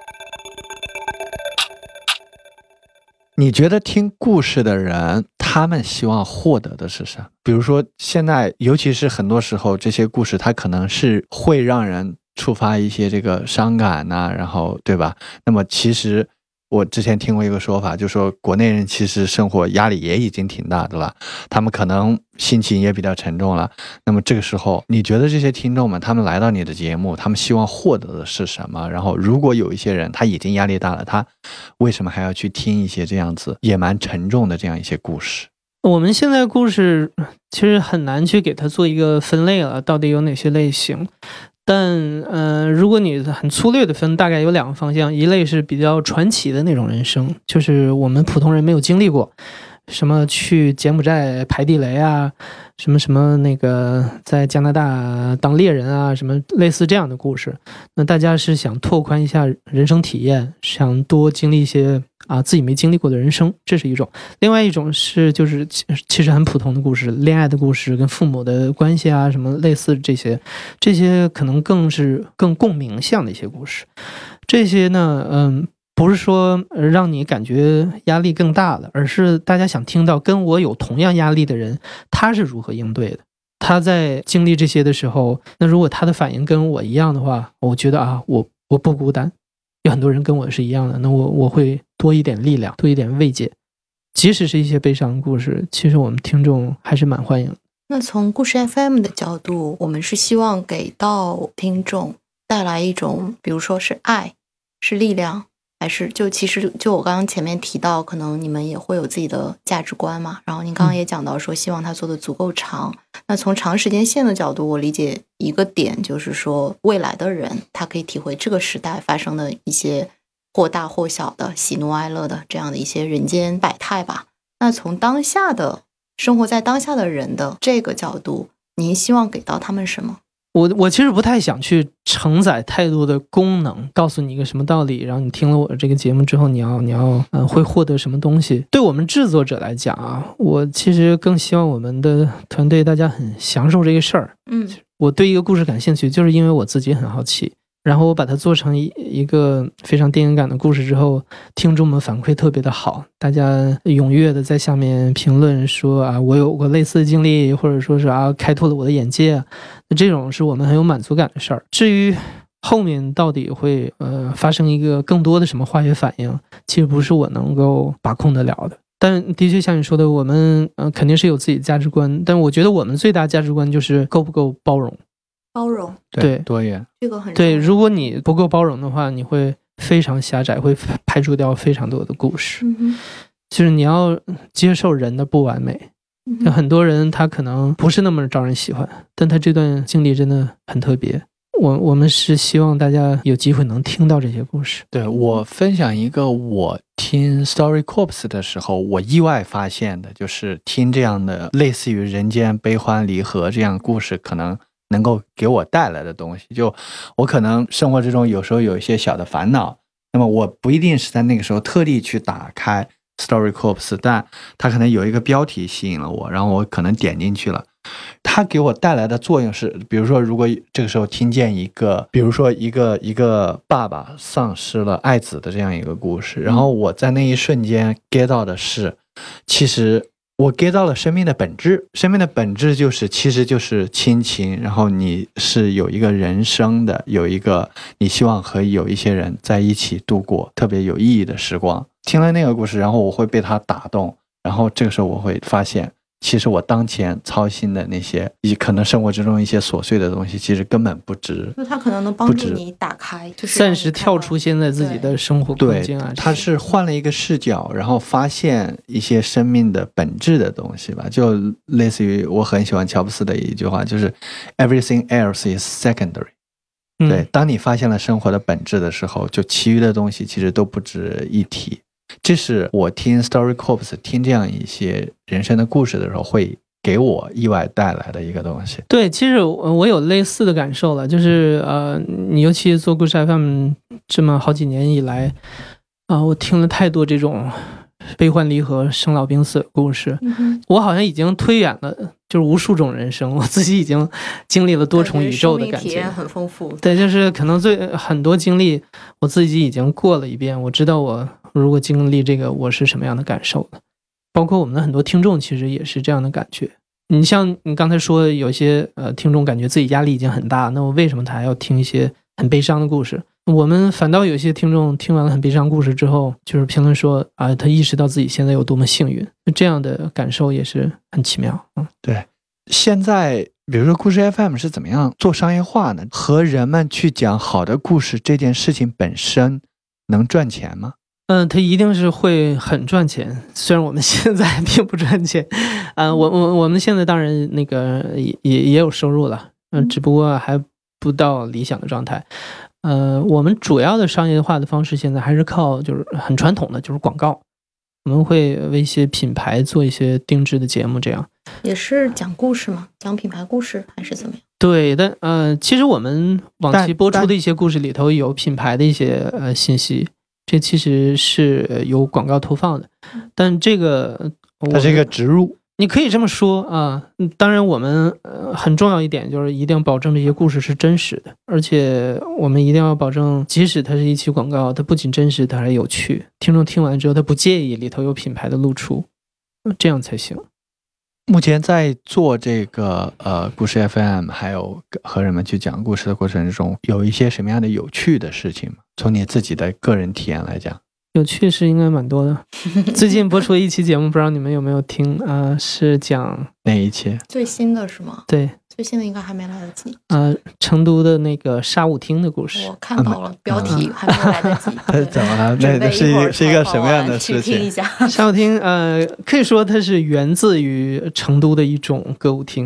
你觉得听故事的人，他们希望获得的是啥？比如说现在，尤其是很多时候，这些故事它可能是会让人触发一些这个伤感呐，然后对吧？那么其实我之前听过一个说法，就说国内人其实生活压力也已经挺大的了，他们可能心情也比较沉重了。那么这个时候，你觉得这些听众们，他们来到你的节目，他们希望获得的是什么？然后如果有一些人他已经压力大了，他为什么还要去听一些这样子也蛮沉重的这样一些故事？ 我们现在故事其实很难去给它做一个分类了，到底有哪些类型。但如果你很粗略的分，大概有2个方向。一类是比较传奇的那种人生，就是我们普通人没有经历过，什么去柬埔寨排地雷啊，什么那个在加拿大当猎人啊，什么类似这样的故事。那大家是想拓宽一下人生体验，想多经历一些自己没经历过的人生，这是一种。另外一种是就是其实很普通的故事，恋爱的故事，跟父母的关系啊，什么类似这些可能更共鸣向的一些故事。这些呢，不是说让你感觉压力更大了，而是大家想听到跟我有同样压力的人，他是如何应对的。他在经历这些的时候，那如果他的反应跟我一样的话，我觉得我不孤单，有很多人跟我是一样的，那我会多一点力量，多一点慰藉。即使是一些悲伤的故事，其实我们听众还是蛮欢迎的。 那从故事 FM 的角度，我们是希望给到听众带来一种，比如说是爱，是力量，还是其实我刚刚前面提到，可能你们也会有自己的价值观嘛。然后您刚刚也讲到说，希望它做的足够长， 那从长时间线的角度，我理解一个点就是说，未来的人他可以体会这个时代发生的一些或大或小的喜怒哀乐的这样的一些人间百态吧。那从当下的生活在当下的人的这个角度，您希望给到他们什么？ 我其实不太想去承载太多的功能，告诉你一个什么道理，然后你听了我这个节目之后，你要会获得什么东西。对我们制作者来讲啊，我其实更希望我们的团队大家很享受这个事儿。我对一个故事感兴趣，就是因为我自己很好奇。然后我把它做成一个非常电影感的故事之后，听众们反馈特别的好，大家踊跃的在下面评论说啊，我有过类似的经历，或者说是啊，开拓了我的眼界，这种是我们很有满足感的事儿。至于后面到底会发生一个更多的什么化学反应，其实不是我能够把控得了的。但的确像你说的，我们肯定是有自己的价值观，但我觉得我们最大价值观就是够不够包容。 包容， 对， 多元， 这个很对。如果你不够包容的话，你会非常狭窄，会排除掉非常多的故事。就是你要接受人的不完美。很多人他可能不是那么招人喜欢，但他这段经历真的很特别。我们是希望大家有机会能听到这些故事。 对，我分享一个我听 Story Corps 的时候我意外发现的，就是听这样的类似于人间悲欢离合这样的故事可能能够给我带来的东西。就我可能生活之中有时候有一些小的烦恼，那么我不一定是在那个时候特地去打开 Story Corps， 但它可能有一个标题吸引了我，然后我可能点进去了。它给我带来的作用是，比如说如果这个时候听见比如说一个爸爸丧失了爱子的这样一个故事，然后我在那一瞬间 get 到的是，其实我 get 到了生命的本质。生命的本质其实就是亲情，然后你是有一个人生的，有一个你希望和有一些人在一起度过特别有意义的时光。听了那个故事，然后我会被它打动，然后这个时候我会发现，其实我当前操心的那些可能生活之中一些琐碎的东西，其实根本不值。 就它可能能帮助你打开，就是暂时跳出现在自己的生活空间啊。 它是换了一个视角，然后发现一些生命的本质的东西吧。就类似于我很喜欢乔布斯的一句话，就是 Everything else is secondary。对，当你发现了生活的本质的时候，就其余的东西其实都不值一提。这是我听 Story Corps 听这样一些人生的故事的时候会给我意外带来的一个东西。 对，其实我有类似的感受了，就是你尤其做故事 FM 这么好几年以来我听了太多这种悲欢离合、生老病死的故事，我好像已经推远了就是无数种人生，我自己已经经历了多重宇宙的感觉， 体验很丰富。 对，就是可能很多经历我自己已经过了一遍，我知道我如果经历这个我是什么样的感受的。包括我们的很多听众其实也是这样的感觉。你像你刚才说有些听众感觉自己压力已经很大，那我为什么他还要听一些很悲伤的故事？我们反倒有些听众听完了很悲伤故事之后，就是评论说他意识到自己现在有多么幸运，这样的感受也是很奇妙。 对，现在比如说故事 FM 是怎么样做商业化呢？和人们去讲好的故事这件事情本身能赚钱吗？ 它一定是会很赚钱，虽然我们现在并不赚钱，我们现在当然那个也有收入了，只不过还不到理想的状态。我们主要的商业化的方式现在还是靠就是很传统的，就是广告。我们会为一些品牌做一些定制的节目，这样也是讲故事吗？讲品牌故事还是怎么样？ 对，但其实我们往期播出的一些故事里头有品牌的一些信息。这其实是有广告投放的，但这个它是一个植入， 你可以这么说啊。当然我们很重要一点就是一定要保证这些故事是真实的，而且我们一定要保证即使它是一期广告，它不仅真实，它还有趣，听众听完之后他不介意里头有品牌的露出，这样才行。 目前在做这个故事 FM 还有和人们去讲故事的过程之中，有一些什么样的有趣的事情吗？从你自己的个人体验来讲， 有趣事应该蛮多的。最近播出一期节目，不知道你们有没有听是讲哪一期？ 最新的是吗？ 对， 最新的应该还没来得及。 成都的那个沙舞厅的故事， 我看到了标题，还没来得及。 怎么了？那是一个什么样的事情？ 听一下沙舞厅可以说它是源自于成都的一种歌舞厅。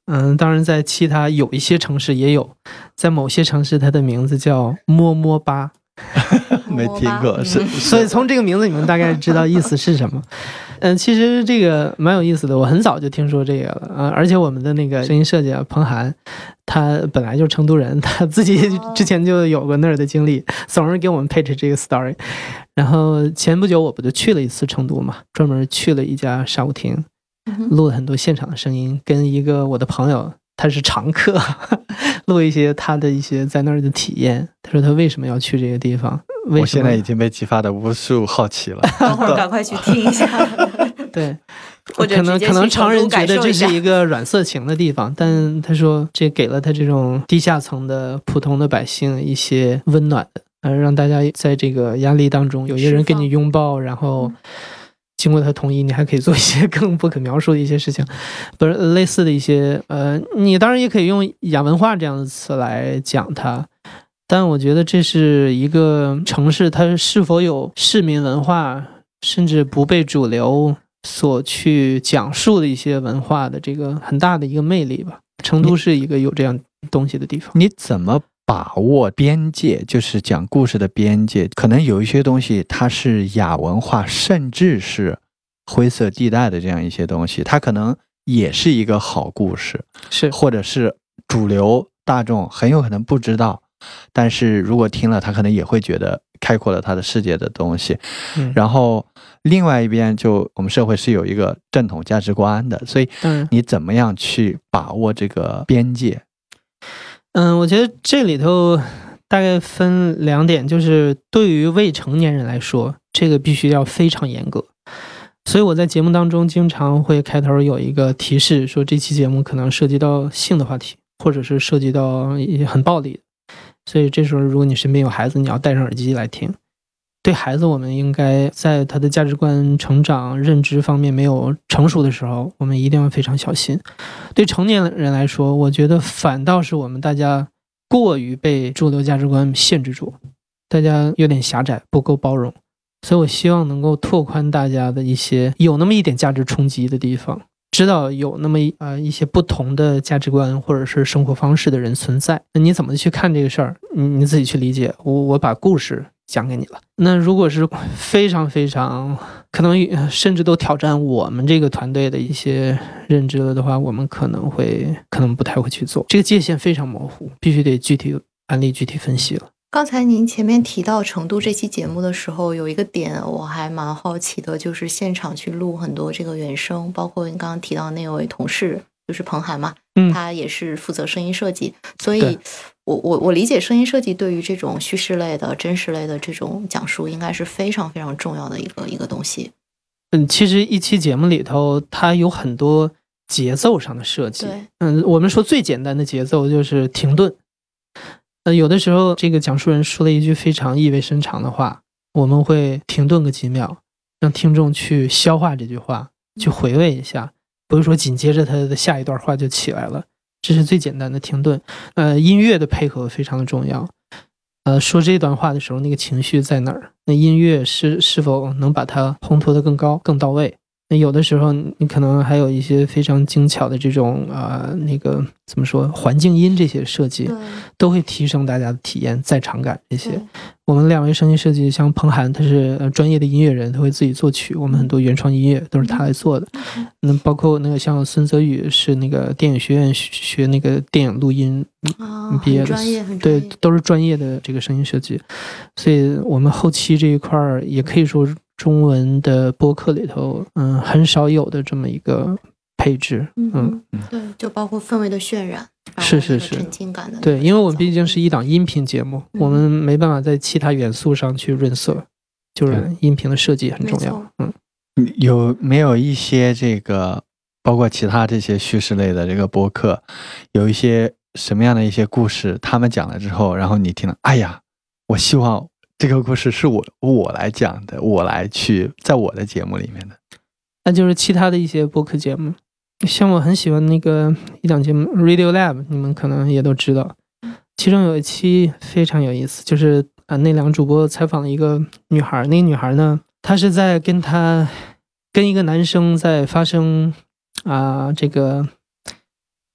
当然在其他有一些城市也有，在某些城市它的名字叫摸摸吧。 没听过， 所以从这个名字你们大概知道意思是什么。其实这个蛮有意思的，我很早就听说这个了而且我们的那个声音设计彭涵，他本来就是成都人，他自己之前就有过那儿的经历，总是给我们配置这个 story。然后前不久我不就去了一次成都嘛，专门去了一家沙舞厅，录了很多现场的声音，跟一个我的朋友，他是常客，录一些他的一些在那儿的体验。他说他为什么要去这个地方？ 我现在已经被激发的无数好奇了。 等会儿赶快去听一下。 对， 或者可能常人觉得这是一个软色情的地方，但他说这给了他这种低下层的普通的百姓一些温暖的，让大家在这个压力当中有一个人跟你拥抱，然后经过他同意，你还可以做一些更不可描述的一些事情，不是类似的一些你当然也可以用亚文化这样的词来讲它。但我觉得这是一个城市它是否有市民文化，甚至不被主流所去讲述的一些文化的这个很大的一个魅力吧。成都是一个有这样东西的地方。 你怎么把握边界，就是讲故事的边界？可能有一些东西它是亚文化，甚至是灰色地带的这样一些东西，它可能也是一个好故事， 是或者是主流大众很有可能不知道，但是如果听了他可能也会觉得开阔了他的世界的东西。然后另外一边就我们社会是有一个正统价值观的，所以你怎么样去把握这个边界？ 我觉得这里头大概分2点，就是对于未成年人来说，这个必须要非常严格。所以我在节目当中经常会开头有一个提示，说这期节目可能涉及到性的话题，或者是涉及到很暴力的。所以这时候如果你身边有孩子，你要戴上耳机来听。对孩子，我们应该在他的价值观成长认知方面没有成熟的时候，我们一定要非常小心。对成年人来说，我觉得反倒是我们大家过于被主流价值观限制住，大家有点狭窄，不够包容。所以我希望能够拓宽大家的一些有那么一点价值冲击的地方，知道有那么一些不同的价值观或者是生活方式的人存在。那你怎么去看这个事儿，你自己去理解。我把故事讲给你了。那如果是非常非常可能甚至都挑战我们这个团队的一些认知了的话，我们可能不太会去做。这个界限非常模糊，必须得具体案例具体分析了。 刚才您前面提到成都这期节目的时候，有一个点我还蛮好奇的，就是现场去录很多这个原声，包括您刚刚提到那位同事，就是彭涵嘛，他也是负责声音设计，所以我理解声音设计对于这种叙事类的、真实类的这种讲述，应该是非常非常重要的一个东西。 其实一期节目里头，它有很多节奏上的设计。我们说最简单的节奏就是停顿。有的时候这个讲述人说了一句非常意味深长的话，我们会停顿个几秒，让听众去消化这句话，去回味一下，不是说紧接着他的下一段话就起来了，这是最简单的停顿。音乐的配合非常的重要。说这段话的时候，那个情绪在哪儿？那音乐是否能把它烘托得更高、更到位？那有的时候你可能还有一些非常精巧的这种那个怎么说环境音这些设计，都会提升大家的体验、在场感这些。我们2位声音设计，像彭涵，他是专业的音乐人，他会自己作曲，我们很多原创音乐都是他来做的。那包括那个像孙泽宇是那个电影学院学那个电影录音毕业的，对，都是专业的这个声音设计。所以我们后期这一块也可以说中文的播客里头很少有的这么一个配置。 对，就包括氛围的渲染， 是沉浸感的。 对，因为我们毕竟是一档音频节目，我们没办法在其他元素上去润色，就是音频的设计很重要。 有没有一些这个包括其他这些叙事类的这个播客，有一些什么样的一些故事他们讲了之后，然后你听了，哎呀，我希望这个故事是我来讲的，我来去在我的节目里面的。 那就是其他的一些播客节目，像我很喜欢那个一档节目 Radio Lab， 你们可能也都知道，其中有一期非常有意思，就是那2主播采访了一个女孩，那个女孩呢，她是在跟一个男生在发生这个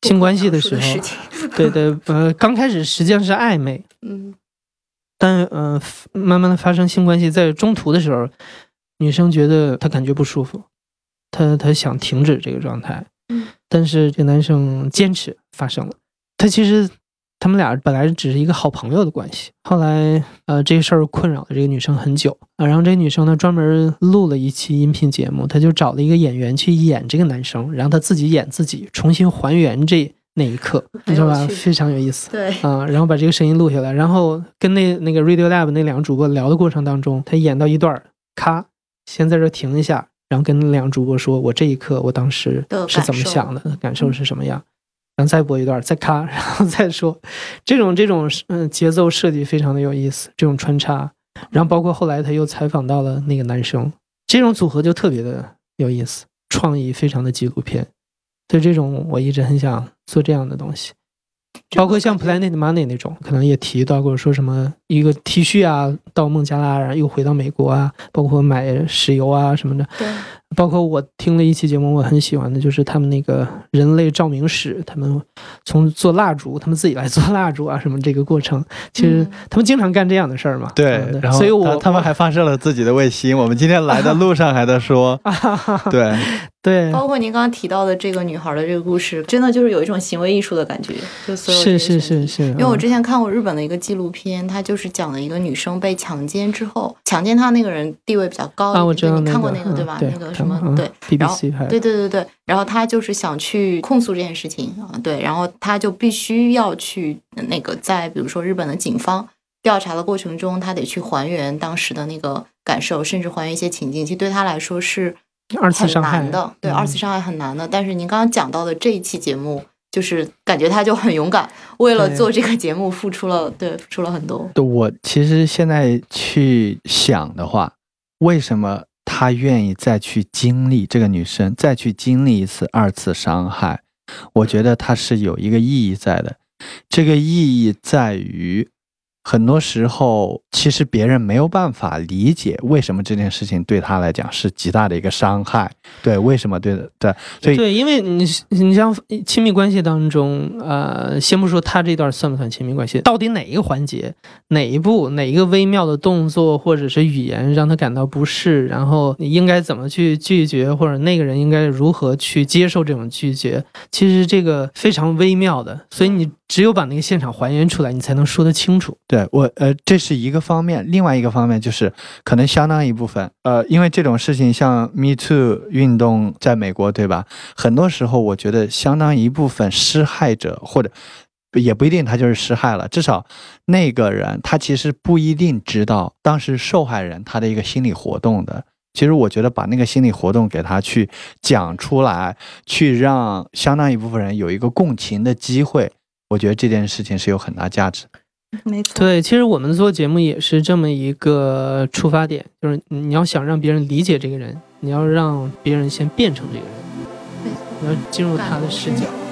性关系的时候， 事情对，刚开始实际上是暧昧，但慢慢的发生性关系，在中途的时候，女生觉得她感觉不舒服，她想停止这个状态，但是这男生坚持发生了。他们俩本来只是一个好朋友的关系，后来这个事儿困扰了这个女生很久然后这个女生呢专门录了一期音频节目，她就找了一个演员去演这个男生，然后她自己演自己，重新还原那一刻，你知道吧？非常有意思。 对然后把这个声音录下来，然后跟那个 Radio Lab 那两个主播聊的过程当中，他演到一段，咔，先在这停一下，然后跟那两个主播说，我这一刻我当时是怎么想的，感受是什么样。然后再播一段，再咔，然后再说，这种节奏设计非常的有意思，这种穿插，然后包括后来他又采访到了那个男生，这种组合就特别的有意思，创意非常的纪录片，对这种我一直很想做这样的东西，包括像 Planet Money 那种，可能也提到过说什么一个 T 恤啊，到孟加拉，然后又回到美国啊，包括买石油啊什么的。 对。 包括我听了一期节目，我很喜欢的就是他们那个人类照明史，他们从做蜡烛，他们自己来做蜡烛啊，什么这个过程，其实他们经常干这样的事儿嘛。 对，然后所以他们还发射了自己的卫星。我们今天来的路上还在说，对， 包括您刚刚提到的这个女孩的这个故事，真的就是有一种行为艺术的感觉，就所有是， 因为我之前看过日本的一个纪录片，它就是讲了一个女生被强奸之后，强奸她那个人地位比较高我知道你看过那个对吧？那个什么对 BBC 拍的， 对，然后他就是想去控诉这件事情对，然后他就必须要去那个在比如说日本的警方调查的过程中，他得去还原当时的那个感受，甚至还原一些情境，其实对他来说是二次伤害的，对，二次伤害很难的。但是您刚刚讲到的这一期节目，就是感觉他就很勇敢，为了做这个节目付出了很多。 我其实现在去想的话，为什么她愿意再去经历，这个女生再去经历一次二次伤害，我觉得她是有一个意义在的。这个意义在于很多时候其实别人没有办法理解为什么这件事情对她来讲是极大的一个伤害，对，为什么对，所以对，因为你像亲密关系当中先不说他这段算不算亲密关系，到底哪一个环节，哪一步，哪一个微妙的动作或者是语言让他感到不适，然后你应该怎么去拒绝，或者那个人应该如何去接受这种拒绝，其实这个非常微妙的，所以你只有把那个现场还原出来，你才能说得清楚。 对，这是一个方面，另外一个方面就是可能相当一部分因为这种事情像 Me Too 运动在美国对吧，很多时候我觉得相当一部分施害者，或者也不一定他就是施害了，至少那个人他其实不一定知道当时受害人他的一个心理活动的。其实我觉得把那个心理活动给他去讲出来，去让相当一部分人有一个共情的机会，我觉得这件事情是有很大价值的。 没错， 对，其实我们做节目也是这么一个出发点，就是你要想让别人理解这个人，你要让别人先变成这个人，你要进入他的视角。